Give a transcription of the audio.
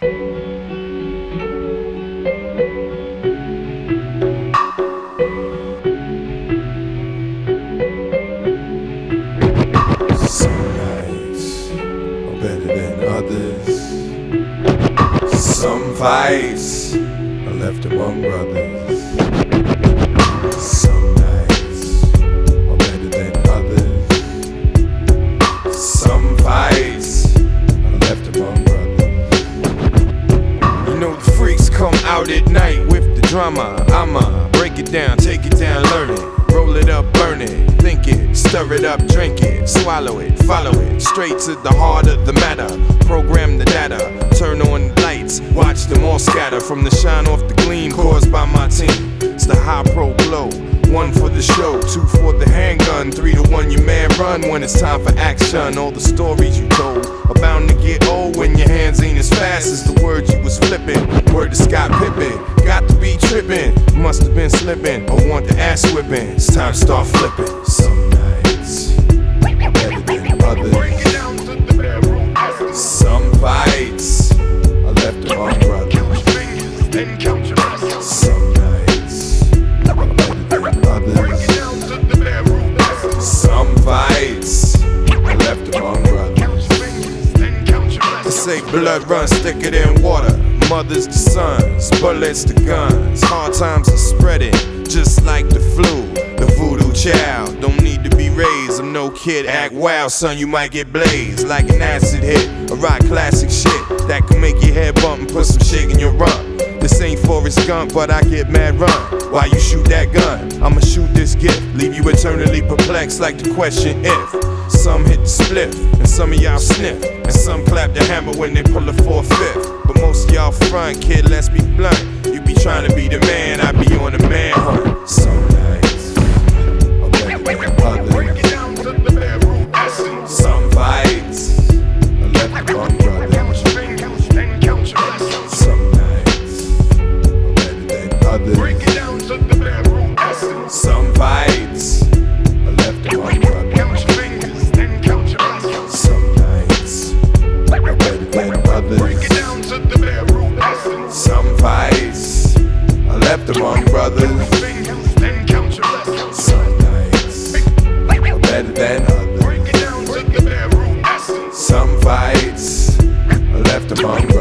Some nights are better than others. Some fights are left among brothers. Some nights are better than others. Some fights are left among brothers. You know the freaks come out at night with the drama. I'ma break it down, take it down, learn it. Roll it up, burn it, think it, stir it up, drink it, swallow it, follow it, straight to the heart of the matter. Program the data, turn on the lights, watch them all scatter from the shine off the gleam caused by my team. It's the high pro glow, 1 for the show, 2 for the handgun, 3 to 1 your man run when it's time for action. All the stories you told are bound to get old when your hands ain't as fast as the words you was flipping. Word to Scott Pippen, got to be tripping, must have been slipping or want the ass whipping. It's time to start flipping. Some nights are better than others. Some fights are left among brothers. Some nights are better than others. Some fights are left among brothers. They say blood runs thicker than water. Mothers to sons, bullets to guns. Hard times are spreading, just like the flu. The voodoo child don't need to be raised. I'm no kid, act wild, son, you might get blazed. Like an acid hit, a rock classic shit that can make your head bump and put some shit in your rump. This ain't Forrest Gump, but I get mad run. Why you shoot that gun? I'ma shoot this gift, leave you eternally perplexed like the question if. Some hit the spliff, and some of y'all sniff, and some clap the hammer when they pull a 4/5. But most of y'all front, kid, let's be blunt. You be trying to be the man, I be on the manhunt. Some nights are better than others. Some fights are left among brothers. Some nights are better than others. Some fights are left among brothers. Some nights are better than others. Some fights are left among brothers. Some nights are better than others. Some fights are left among